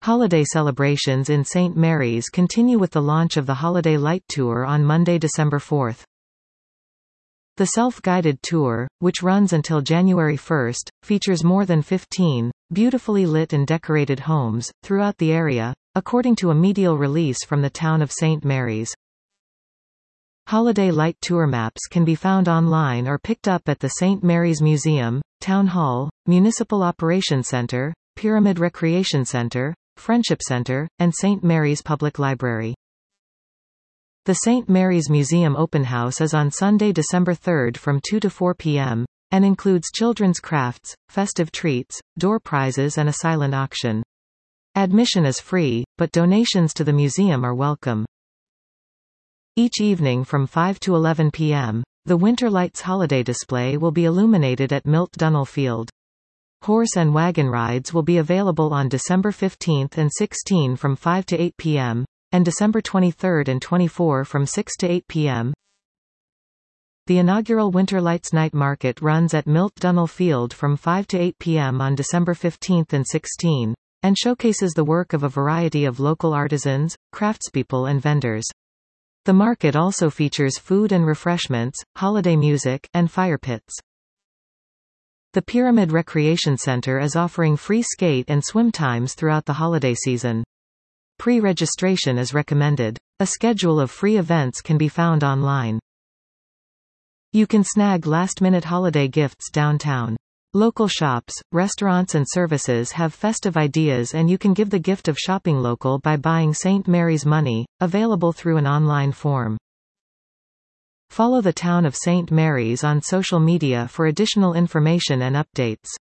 Holiday celebrations in St. Mary's continue with the launch of the Holiday Light Tour on Monday, December 4. The self-guided tour, which runs until January 1, features more than 15 beautifully lit and decorated homes throughout the area, according to a medial release from the town of St. Mary's. Holiday Light Tour maps can be found online or picked up at the St. Mary's Museum, Town Hall, Municipal Operations Center, Pyramid Recreation Center, Friendship Center, and St. Mary's Public Library. The St. Mary's Museum Open House is on Sunday, December 3 from 2 to 4 p.m., and includes children's crafts, festive treats, door prizes and a silent auction. Admission is free, but donations to the museum are welcome. Each evening from 5 to 11 p.m., the Winter Lights holiday display will be illuminated at Milt Dunnell Field. Horse and wagon rides will be available on December 15 and 16 from 5 to 8 p.m., and December 23 and 24 from 6 to 8 p.m. The inaugural Winter Lights Night Market runs at Milt Dunnell Field from 5 to 8 p.m. on December 15 and 16, and showcases the work of a variety of local artisans, craftspeople and vendors. The market also features food and refreshments, holiday music, and fire pits. The Pyramid Recreation Center is offering free skate and swim times throughout the holiday season. Pre-registration is recommended. A schedule of free events can be found online. You can snag last-minute holiday gifts downtown. Local shops, restaurants and services have festive ideas, and you can give the gift of shopping local by buying St. Mary's Money, available through an online form. Follow the town of St. Mary's on social media for additional information and updates.